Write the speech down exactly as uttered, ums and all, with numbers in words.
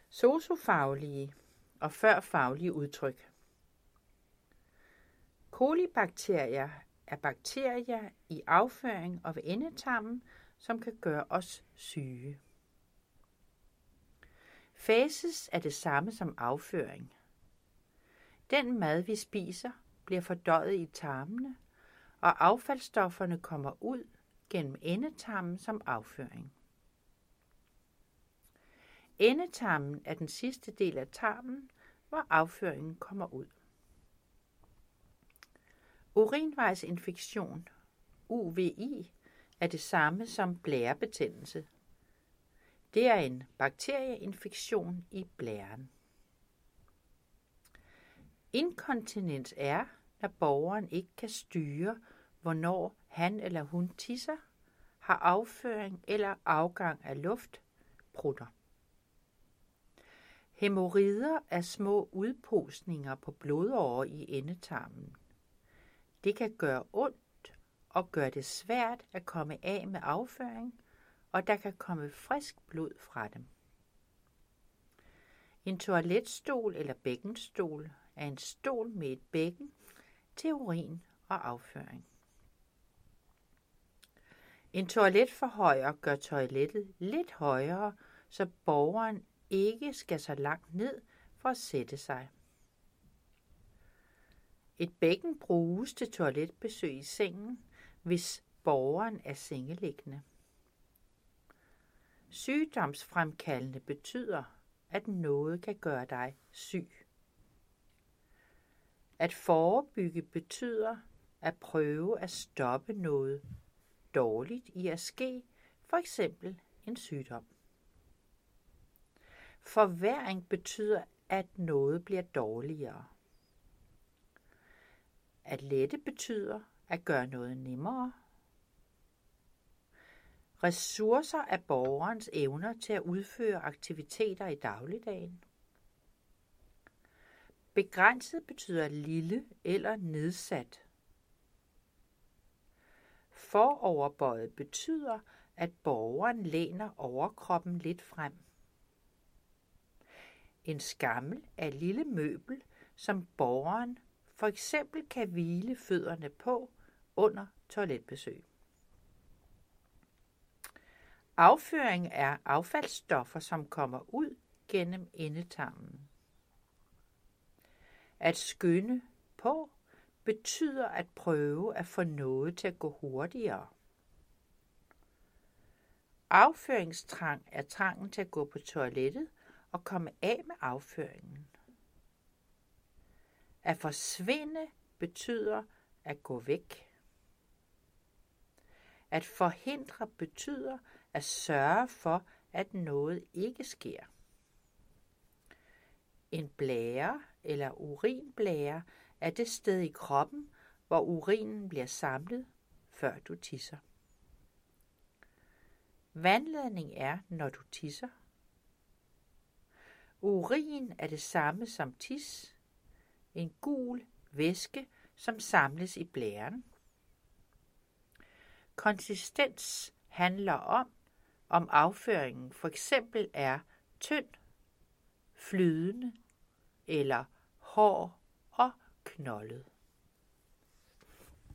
Sociofaglige og førfaglige udtryk. Kolibakterier er bakterier i afføring og ved endetarmen, som kan gøre os syge. Fæces er det samme som afføring. Den mad, vi spiser, bliver fordøjet i tarmene, og affaldsstofferne kommer ud gennem endetarmen som afføring. Endetarmen er den sidste del af tarmen, hvor afføringen kommer ud. Urinvejsinfektion, U V I, er det samme som blærebetændelse. Det er en bakterieinfektion i blæren. Inkontinens er, når borgeren ikke kan styre, hvornår han eller hun tisser, har afføring eller afgang af luft, prutter. Hæmorider er små udposninger på blodårer i endetarmen. Det kan gøre ondt og gøre det svært at komme af med afføring, og der kan komme frisk blod fra dem. En toiletstol eller bækkenstol er en stol med et bækken til urin og afføring. En toiletforhøjer gør toilettet lidt højere, så borgeren ikke skal så langt ned for at sætte sig. Et bækken bruges til toiletbesøg i sengen, hvis borgeren er sengeliggende. Sygdomsfremkaldende betyder, at noget kan gøre dig syg. At forebygge betyder at prøve at stoppe noget dårligt i at ske, for eksempel en sygdom. Forværring betyder, at noget bliver dårligere. At lette betyder at gøre noget nemmere. Ressourcer er borgerens evner til at udføre aktiviteter i dagligdagen. Begrænset betyder lille eller nedsat. Foroverbøjet betyder, at borgeren læner overkroppen lidt frem. En skammel er et lille møbel, som borgeren for eksempel kan hvile fødderne på under toiletbesøg. Afføring er affaldsstoffer, som kommer ud gennem endetarmen. At skynde på betyder at prøve at få noget til at gå hurtigere. Afføringstrang er trangen til at gå på toilettet og komme af med afføringen. At forsvinde betyder at gå væk. At forhindre betyder at sørge for, at noget ikke sker. En blære eller urinblære er det sted i kroppen, hvor urinen bliver samlet, før du tisser. Vandladning er, når du tisser. Urin er det samme som tis, en gul væske, som samles i blæren. Konsistens handler om, om afføringen for eksempel er tynd, flydende eller hård og knoldet.